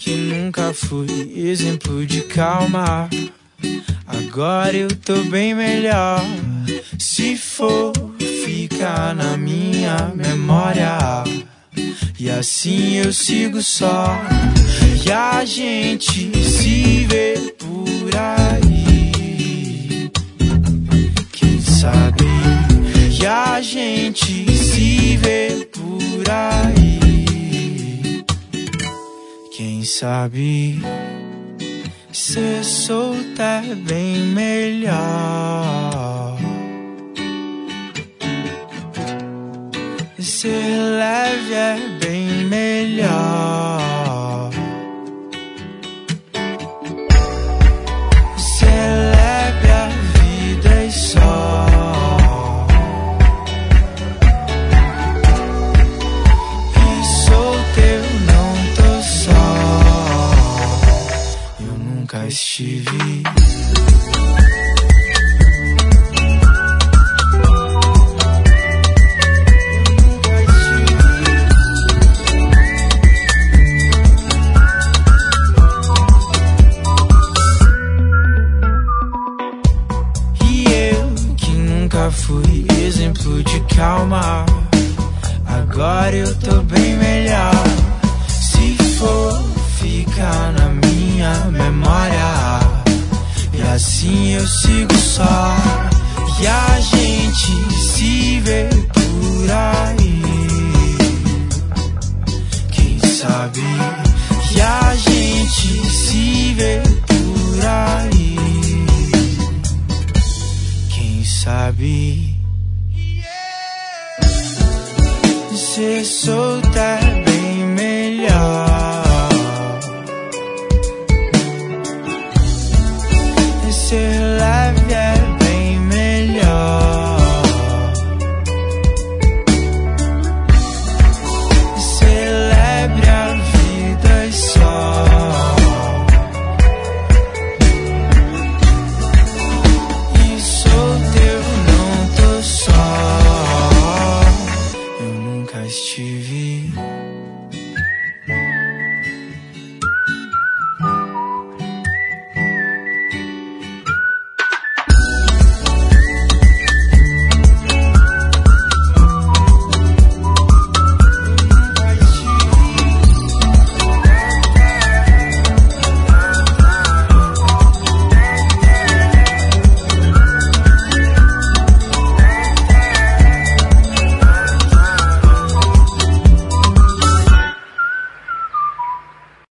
que nunca fui exemplo de calma, agora eu tô bem melhor. Se for ficar na minha memória, e assim eu sigo só. E a gente se vê por aí, quem sabe? E a gente se vê por aí, quem sabe? Ser solto é bem melhor, ser leve é bem melhor, ser leve a vida é só. E solto eu não tô só, eu nunca estive. Fui exemplo de calma, agora eu tô bem melhor. Se for ficar na minha memória, e assim eu sigo só. E a gente se vê por aí, quem sabe? E a gente se vê por aí, sabe? Ser solta